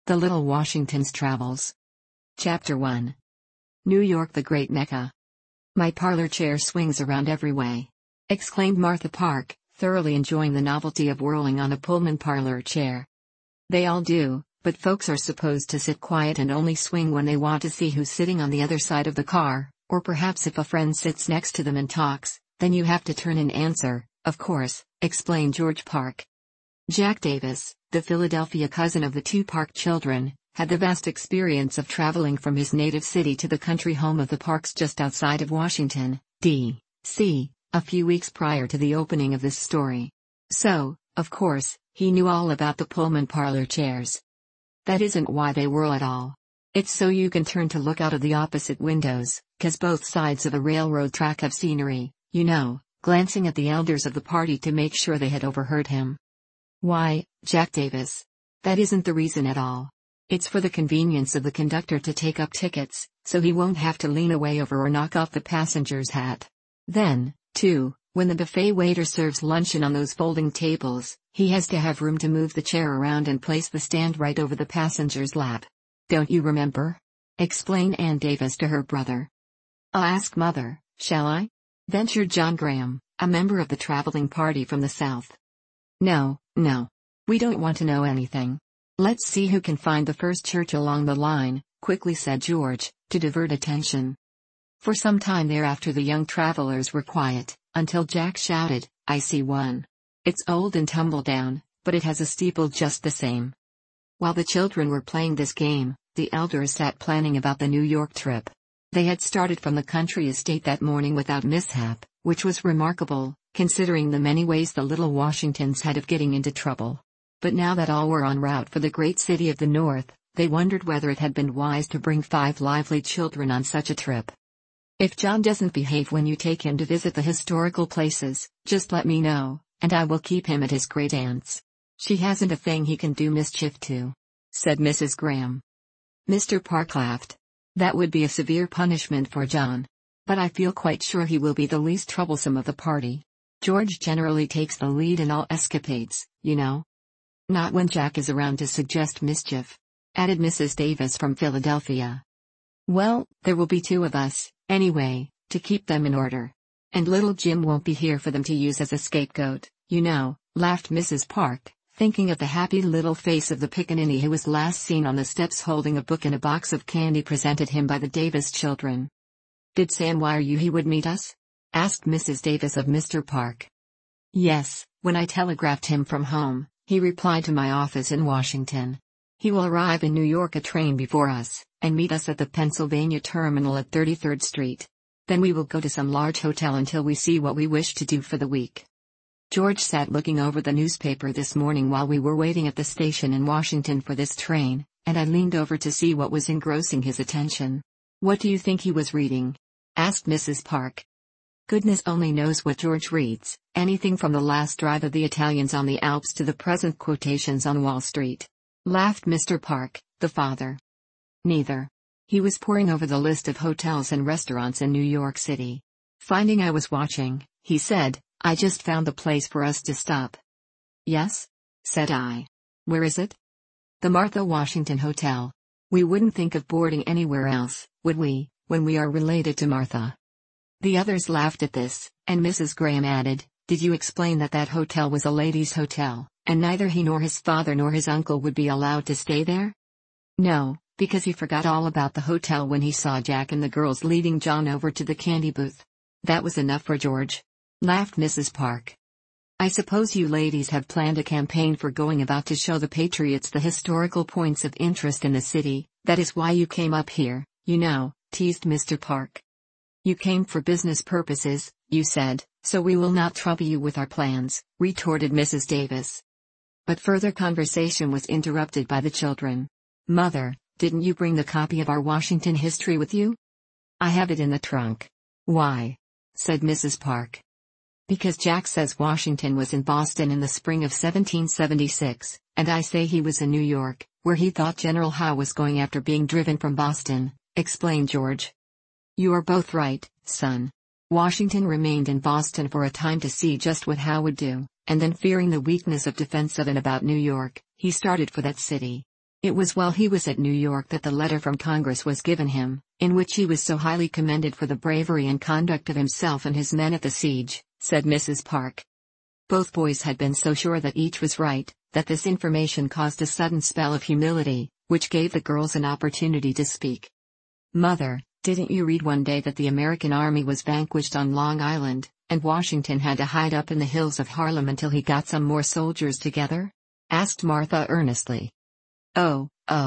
The Little Washington's Travels. Chapter 1. New York, the Great Mecca. "My parlor chair swings around every way," exclaimed Martha Park, thoroughly enjoying the novelty of whirling on a Pullman parlor chair. "They all do, but folks are supposed to sit quiet and only swing when they want to see who's sitting on the other side of the car, or perhaps if a friend sits next to them and talks, then you have to turn and answer, of course," explained George Park. Jack Davis, the Philadelphia cousin of the two Park children, had the vast experience of traveling from his native city to the country home of the Parks just outside of Washington, D.C., a few weeks prior to the opening of this story. So, of course, he knew all about the Pullman parlor chairs. That isn't why they whirl at all. It's so you can turn to look out of the opposite windows, 'cause both sides of a railroad track have scenery, glancing at the elders of the party to make sure they had overheard him. "Why, Jack Davis, that isn't the reason at all. It's for the convenience of the conductor to take up tickets, so he won't have to lean away over or knock off the passenger's hat. Then, too, when the buffet waiter serves luncheon on those folding tables, he has to have room to move the chair around and place the stand right over the passenger's lap. Don't you remember?" explained Ann Davis to her brother. "I'll ask Mother, shall I?" ventured John Graham, a member of the traveling party from the South. No, we don't want to know anything. Let's see who can find the first church along the line," quickly said George, to divert attention. For some time thereafter the young travelers were quiet, until Jack shouted, "I see one. It's old and tumble down, but it has a steeple just the same." While the children were playing this game, the elders sat planning about the New York trip. They had started from the country estate that morning without mishap, which was remarkable, considering the many ways the little Washingtons had of getting into trouble. But now that all were en route for the great city of the North, they wondered whether it had been wise to bring 5 lively children on such a trip. "If John doesn't behave when you take him to visit the historical places, just let me know, and I will keep him at his great-aunt's. She hasn't a thing he can do mischief to," said Mrs. Graham. Mr. Park laughed. "That would be a severe punishment for John. But I feel quite sure he will be the least troublesome of the party. George generally takes the lead in all escapades, Not when Jack is around to suggest mischief," added Mrs. Davis from Philadelphia. "Well, there will be 2 of us, anyway, to keep them in order. And little Jim won't be here for them to use as a scapegoat, laughed Mrs. Park, thinking of the happy little face of the pickaninny who was last seen on the steps holding a book and a box of candy presented him by the Davis children. "Did Sam wire you he would meet us?" asked Mrs. Davis of Mr. Park. "Yes, when I telegraphed him from home, he replied to my office in Washington. He will arrive in New York a train before us, and meet us at the Pennsylvania terminal at 33rd Street. Then we will go to some large hotel until we see what we wish to do for the week." George sat looking over the newspaper this morning while we were waiting at the station in Washington for this train, and I leaned over to see what was engrossing his attention. "What do you think he was reading?" asked Mrs. Park. "Goodness only knows what George reads, anything from the last drive of the Italians on the Alps to the present quotations on Wall Street," laughed Mr. Park, the father. "Neither. He was poring over the list of hotels and restaurants in New York City. Finding I was watching, he said, 'I just found the place for us to stop.' 'Yes?' said I. 'Where is it?' 'The Martha Washington Hotel. We wouldn't think of boarding anywhere else, would we, when we are related to Martha?'" The others laughed at this, and Mrs. Graham added, "Did you explain that that hotel was a ladies' hotel, and neither he nor his father nor his uncle would be allowed to stay there?" "No, because he forgot all about the hotel when he saw Jack and the girls leading John over to the candy booth. That was enough for George," laughed Mrs. Park. "I suppose you ladies have planned a campaign for going about to show the patriots the historical points of interest in the city. That is why you came up here, teased Mr. Park. "You came for business purposes, you said, so we will not trouble you with our plans," retorted Mrs. Davis. But further conversation was interrupted by the children. "Mother, didn't you bring the copy of our Washington history with you?" "I have it in the trunk." "Why?" said Mrs. Park. "Because Jack says Washington was in Boston in the spring of 1776, and I say he was in New York, where he thought General Howe was going after being driven from Boston," explained George. "You are both right, son. Washington remained in Boston for a time to see just what Howe would do, and then fearing the weakness of defense of and about New York, he started for that city. It was while he was at New York that the letter from Congress was given him, in which he was so highly commended for the bravery and conduct of himself and his men at the siege, said Mrs. Park. Both boys had been so sure that each was right, that this information caused a sudden spell of humility, which gave the girls an opportunity to speak. "Mother, didn't you read one day that the American army was vanquished on Long Island, and Washington had to hide up in the hills of Harlem until he got some more soldiers together?" asked Martha earnestly. Oh,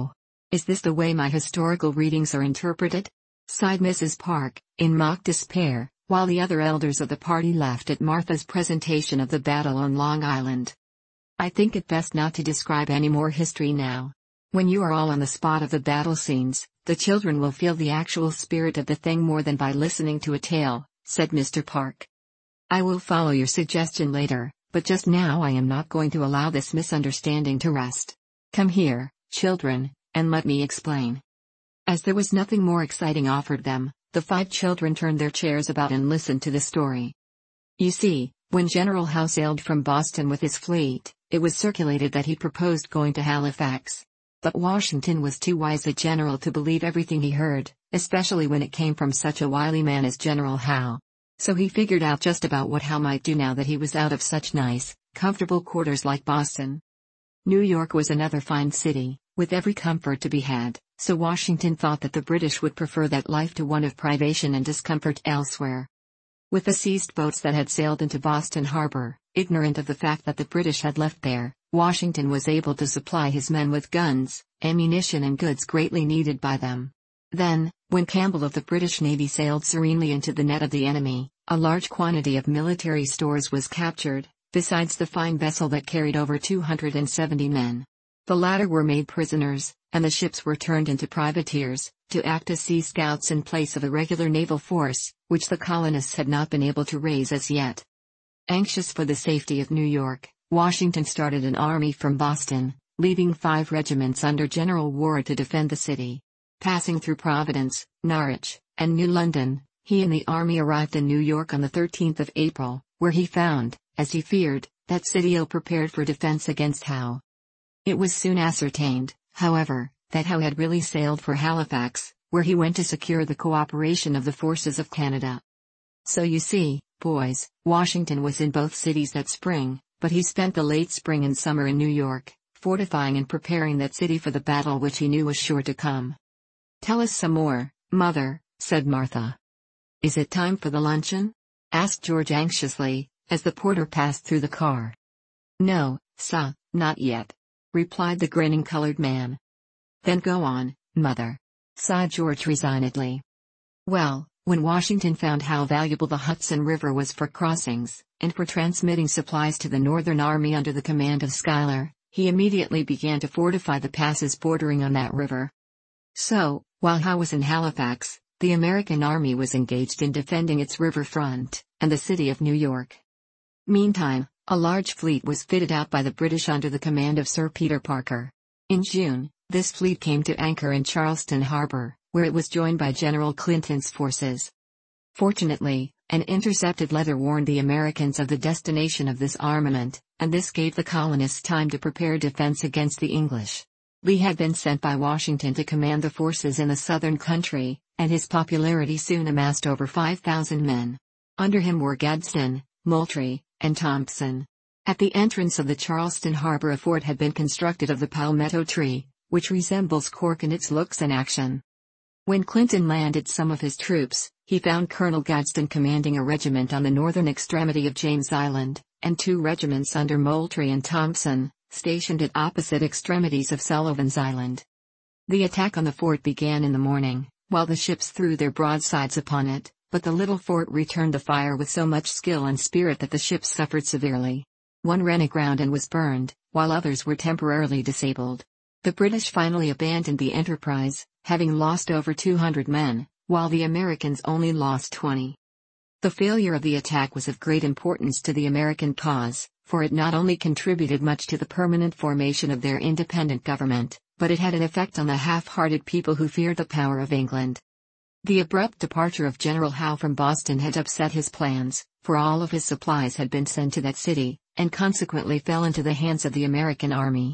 is this the way my historical readings are interpreted?" sighed Mrs. Park, in mock despair, while the other elders of the party laughed at Martha's presentation of the battle on Long Island. "I think it best not to describe any more history now. When you are all on the spot of the battle scenes, the children will feel the actual spirit of the thing more than by listening to a tale," said Mr. Park. "I will follow your suggestion later, but just now I am not going to allow this misunderstanding to rest. Come here, children, and let me explain." As there was nothing more exciting offered them, the 5 children turned their chairs about and listened to the story. You see, when General Howe sailed from Boston with his fleet, it was circulated that he proposed going to Halifax. But Washington was too wise a general to believe everything he heard, especially when it came from such a wily man as General Howe. So he figured out just about what Howe might do now that he was out of such nice, comfortable quarters like Boston. New York was another fine city, with every comfort to be had, so Washington thought that the British would prefer that life to one of privation and discomfort elsewhere. With the seized boats that had sailed into Boston Harbor, ignorant of the fact that the British had left there, Washington was able to supply his men with guns, ammunition and goods greatly needed by them. Then, when Campbell of the British Navy sailed serenely into the net of the enemy, a large quantity of military stores was captured, besides the fine vessel that carried over 270 men. The latter were made prisoners, and the ships were turned into privateers, to act as sea scouts in place of a regular naval force, which the colonists had not been able to raise as yet. Anxious for the safety of New York, Washington started an army from Boston, leaving 5 regiments under General Ward to defend the city. Passing through Providence, Norwich, and New London, he and the army arrived in New York on the 13th of April, where he found, as he feared, that city ill-prepared for defense against Howe. It was soon ascertained, however, that Howe had really sailed for Halifax, where he went to secure the cooperation of the forces of Canada. So you see, boys, Washington was in both cities that spring, but he spent the late spring and summer in New York, fortifying and preparing that city for the battle which he knew was sure to come. "Tell us some more, Mother," said Martha. "Is it time for the luncheon?" asked George anxiously, as the porter passed through the car. "No, sir, not yet," replied the grinning colored man. "Then go on, Mother," sighed George resignedly. "Well, when Washington found how valuable the Hudson River was for crossings, and for transmitting supplies to the Northern Army under the command of Schuyler, he immediately began to fortify the passes bordering on that river. So, while Howe was in Halifax, the American army was engaged in defending its river front, and the city of New York. Meantime, a large fleet was fitted out by the British under the command of Sir Peter Parker. In June, this fleet came to anchor in Charleston Harbor, where it was joined by General Clinton's forces. Fortunately, an intercepted letter warned the Americans of the destination of this armament, and this gave the colonists time to prepare defense against the English. Lee had been sent by Washington to command the forces in the southern country, and his popularity soon amassed over 5,000 men. Under him were Gadsden, Moultrie, and Thompson. At the entrance of the Charleston Harbor a fort had been constructed of the palmetto tree, which resembles cork in its looks and action. When Clinton landed some of his troops, he found Colonel Gadsden commanding a regiment on the northern extremity of James Island, and 2 regiments under Moultrie and Thompson, stationed at opposite extremities of Sullivan's Island. The attack on the fort began in the morning, while the ships threw their broadsides upon it, but the little fort returned the fire with so much skill and spirit that the ships suffered severely. One ran aground and was burned, while others were temporarily disabled. The British finally abandoned the enterprise, having lost over 200 men, while the Americans only lost 20. The failure of the attack was of great importance to the American cause, for it not only contributed much to the permanent formation of their independent government, but it had an effect on the half-hearted people who feared the power of England. The abrupt departure of General Howe from Boston had upset his plans, for all of his supplies had been sent to that city, and consequently fell into the hands of the American army.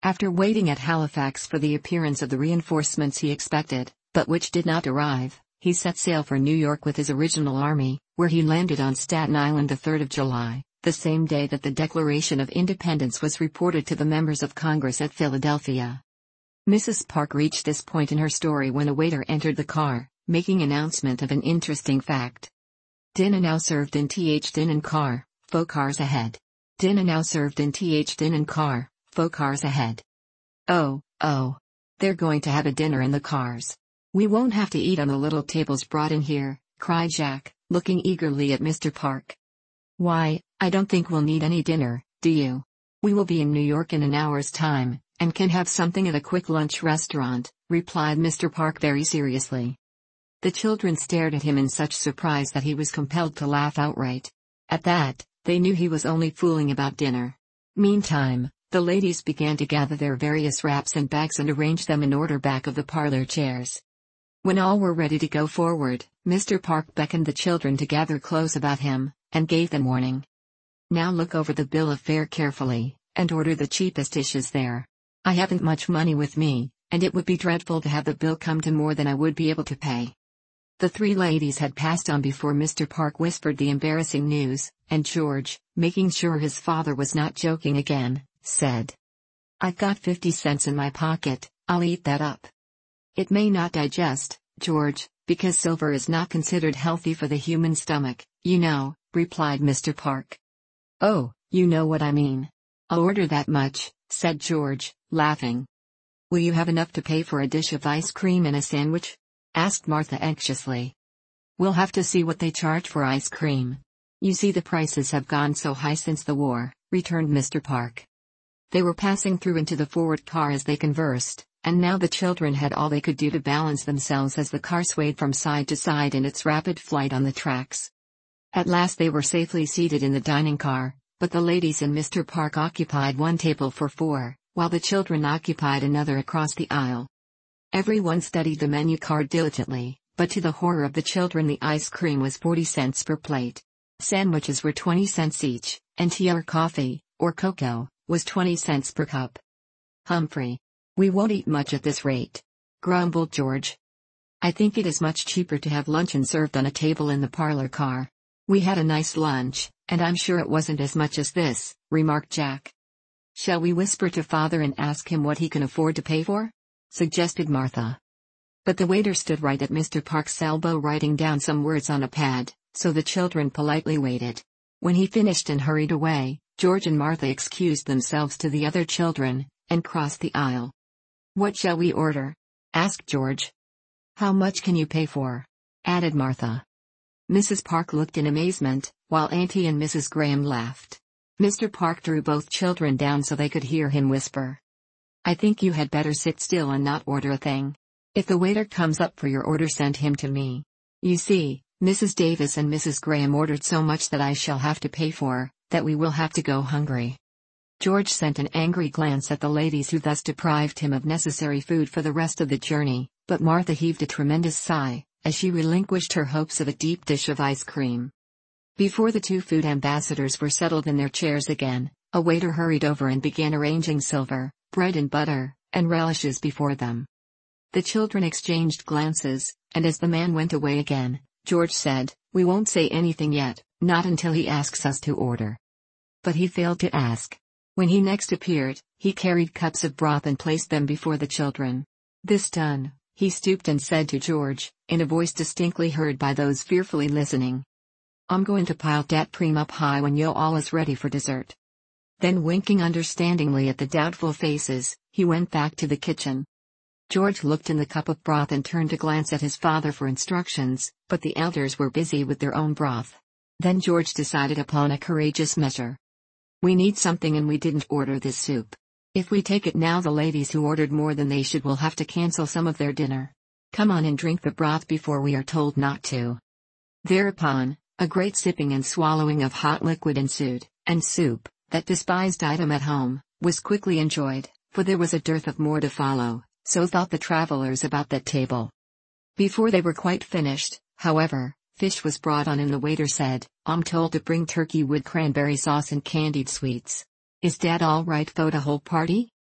After waiting at Halifax for the appearance of the reinforcements he expected, but which did not arrive, he set sail for New York with his original army, where he landed on Staten Island the 3rd of July, the same day that the Declaration of Independence was reported to the members of Congress at Philadelphia. Mrs. Park reached this point in her story when a waiter entered the car, making announcement of an interesting fact. Dinner now served in Th Din and car, 4 cars ahead. Dinner now served in Th Din and car, 4 cars ahead. Oh, they're going to have a dinner in the cars. We won't have to eat on the little tables brought in here, cried Jack, looking eagerly at Mr. Park. Why, I don't think we'll need any dinner, do you? We will be in New York in an hour's time, and can have something at a quick lunch restaurant, replied Mr. Park very seriously. The children stared at him in such surprise that he was compelled to laugh outright. At that, they knew he was only fooling about dinner. Meantime, the ladies began to gather their various wraps and bags and arrange them in order back of the parlor chairs. When all were ready to go forward, Mr. Park beckoned the children to gather close about him, and gave them warning. Now look over the bill of fare carefully, and order the cheapest dishes there. I haven't much money with me, and it would be dreadful to have the bill come to more than I would be able to pay. The 3 ladies had passed on before Mr. Park whispered the embarrassing news, and George, making sure his father was not joking again, said, "I've got 50 cents in my pocket, I'll eat that up." "It may not digest, George, because silver is not considered healthy for the human stomach, you know," replied Mr. Park. "Oh, you know what I mean. I'll order that much," said George, laughing. "Will you have enough to pay for a dish of ice cream and a sandwich?" asked Martha anxiously. "We'll have to see what they charge for ice cream. You see the prices have gone so high since the war," returned Mr. Park. They were passing through into the forward car as they conversed, and now the children had all they could do to balance themselves as the car swayed from side to side in its rapid flight on the tracks. At last they were safely seated in the dining car, but the ladies and Mr. Park occupied one table for 4, while the children occupied another across the aisle. Everyone studied the menu card diligently, but to the horror of the children the ice cream was 40 cents per plate. Sandwiches were 20 cents each, and tea or coffee, or cocoa, was 20 cents per cup. "Humphrey, we won't eat much at this rate," grumbled George. "I think it is much cheaper to have luncheon served on a table in the parlor car. We had a nice lunch, and I'm sure it wasn't as much as this," remarked Jack. "Shall we whisper to Father and ask him what he can afford to pay for?" suggested Martha. But the waiter stood right at Mr. Park's elbow writing down some words on a pad, so the children politely waited. When he finished and hurried away, George and Martha excused themselves to the other children, and crossed the aisle. "What shall we order?" asked George. "How much can you pay for?" added Martha. Mrs. Park looked in amazement, while Auntie and Mrs. Graham laughed. Mr. Park drew both children down so they could hear him whisper. "I think you had better sit still and not order a thing. If the waiter comes up for your order, send him to me. You see, Mrs. Davis and Mrs. Graham ordered so much that I shall have to pay for, that we will have to go hungry." George sent an angry glance at the ladies who thus deprived him of necessary food for the rest of the journey, but Martha heaved a tremendous sigh, as she relinquished her hopes of a deep dish of ice cream. Before the 2 food ambassadors were settled in their chairs again, a waiter hurried over and began arranging silver, bread and butter, and relishes before them. The children exchanged glances, and as the man went away again, George said, "We won't say anything yet, not until he asks us to order." But he failed to ask. When he next appeared, he carried cups of broth and placed them before the children. This done, he stooped and said to George, in a voice distinctly heard by those fearfully listening, "I'm going to pile dat cream up high when yo' all is ready for dessert." Then winking understandingly at the doubtful faces, he went back to the kitchen. George looked in the cup of broth and turned to glance at his father for instructions, but the elders were busy with their own broth. Then George decided upon a courageous measure. "We need something and we didn't order this soup. If we take it now, the ladies who ordered more than they should will have to cancel some of their dinner. Come on and drink the broth before we are told not to." Thereupon, a great sipping and swallowing of hot liquid ensued, and soup, that despised item at home, was quickly enjoyed, for there was a dearth of more to follow, so thought the travelers about that table. Before they were quite finished, however, fish was brought on and the waiter said, "I'm told to bring turkey with cranberry sauce and candied sweets. Is Dad all right for the whole party?"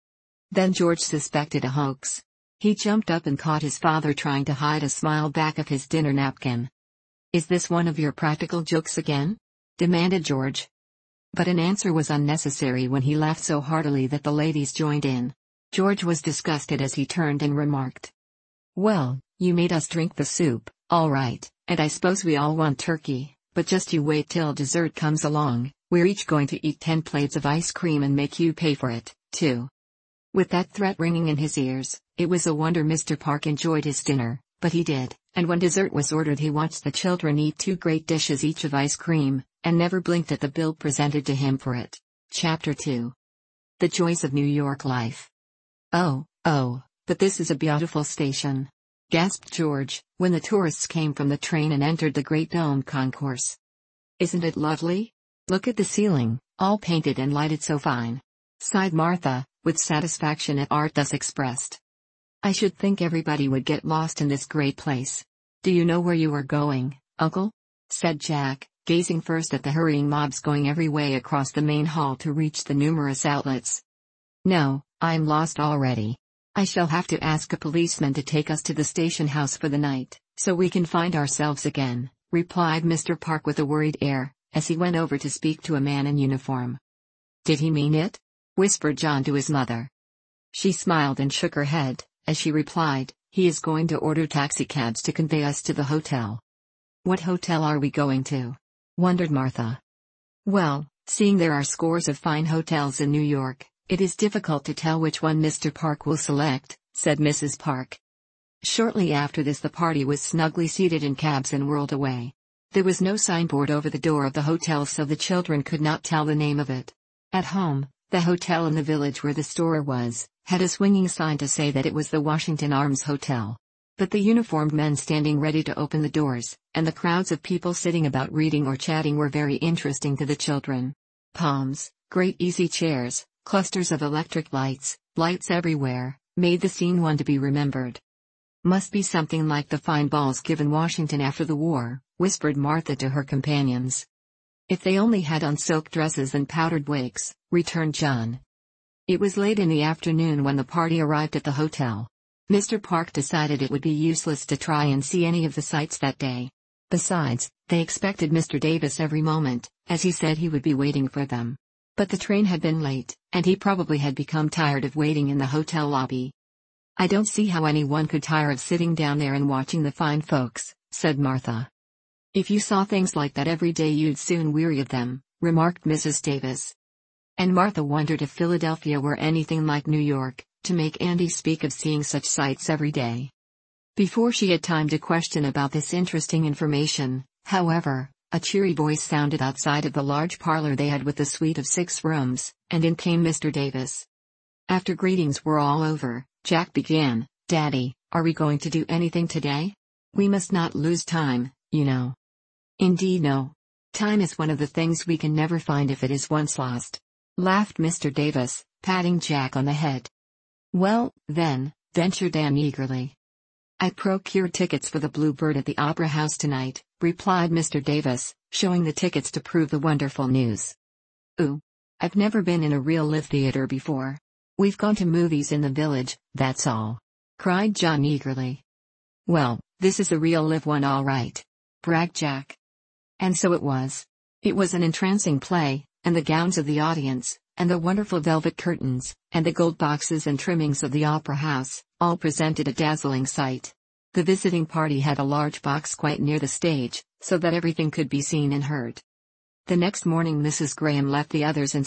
Then George suspected a hoax. He jumped up and caught his father trying to hide a smile back of his dinner napkin. "Is this one of your practical jokes again?" demanded George. But an answer was unnecessary when he laughed so heartily that the ladies joined in. George was disgusted as he turned and remarked, "Well, you made us drink the soup, all right, and I suppose we all want turkey, but just you wait till dessert comes along. We're each going to eat 10 plates of ice cream and make you pay for it, too." With that threat ringing in his ears, it was a wonder Mr. Park enjoyed his dinner, but he did, and when dessert was ordered he watched the children eat 2 great dishes each of ice cream, and never blinked at the bill presented to him for it. Chapter 2. The Joys of New York Life. "Oh, but this is a beautiful station," gasped George, when the tourists came from the train and entered the Great Dome Concourse. "Isn't it lovely? Look at the ceiling, all painted and lighted so fine," sighed Martha, with satisfaction at art thus expressed. "I should think everybody would get lost in this great place. Do you know where you are going, Uncle?" said Jack, gazing first at the hurrying mobs going every way across the main hall to reach the numerous outlets. "No, I'm lost already. I shall have to ask a policeman to take us to the station house for the night, so we can find ourselves again," replied Mr. Park with a worried air, as he went over to speak to a man in uniform. "Did he mean it?" whispered John to his mother. She smiled and shook her head, as she replied, "He is going to order taxicabs to convey us to the hotel." "What hotel are we going to?" wondered Martha. "Well, seeing there are scores of fine hotels in New York, it is difficult to tell which one Mr. Park will select," said Mrs. Park. Shortly after this the party was snugly seated in cabs and whirled away. There was no signboard over the door of the hotel so the children could not tell the name of it. At home, the hotel in the village where the store was, had a swinging sign to say that it was the Washington Arms Hotel. But the uniformed men standing ready to open the doors, and the crowds of people sitting about reading or chatting were very interesting to the children. Palms, great easy chairs, clusters of electric lights everywhere, made the scene one to be remembered. "Must be something like the fine balls given Washington after the war," whispered Martha to her companions. "If they only had on silk dresses and powdered wigs," returned John. It was late in the afternoon when the party arrived at the hotel. Mr. Park decided it would be useless to try and see any of the sights that day. Besides, they expected Mr. Davis every moment, as he said he would be waiting for them. But the train had been late, and he probably had become tired of waiting in the hotel lobby. "I don't see how anyone could tire of sitting down there and watching the fine folks," said Martha. "If you saw things like that every day you'd soon weary of them," remarked Mrs. Davis. And Martha wondered if Philadelphia were anything like New York, to make Andy speak of seeing such sights every day. Before she had time to question about this interesting information, however, a cheery voice sounded outside of the large parlor they had with the suite of 6 rooms, and in came Mr. Davis. After greetings were all over, Jack began, "Daddy, are we going to do anything today? We must not lose time, you know." "Indeed no. Time is one of the things we can never find if it is once lost," laughed Mr. Davis, patting Jack on the head. "Well, then," ventured Dan eagerly. "I procured tickets for the Bluebird at the Opera House tonight," replied Mr. Davis, showing the tickets to prove the wonderful news. "Ooh. I've never been in a real live theater before. We've gone to movies in the village, that's all," cried John eagerly. "Well, this is a real live one all right," bragged Jack. And so it was. It was an entrancing play, and the gowns of the audience, and the wonderful velvet curtains, and the gold boxes and trimmings of the opera house, all presented a dazzling sight. The visiting party had a large box quite near the stage, so that everything could be seen and heard. The next morning Mrs. Graham left the others in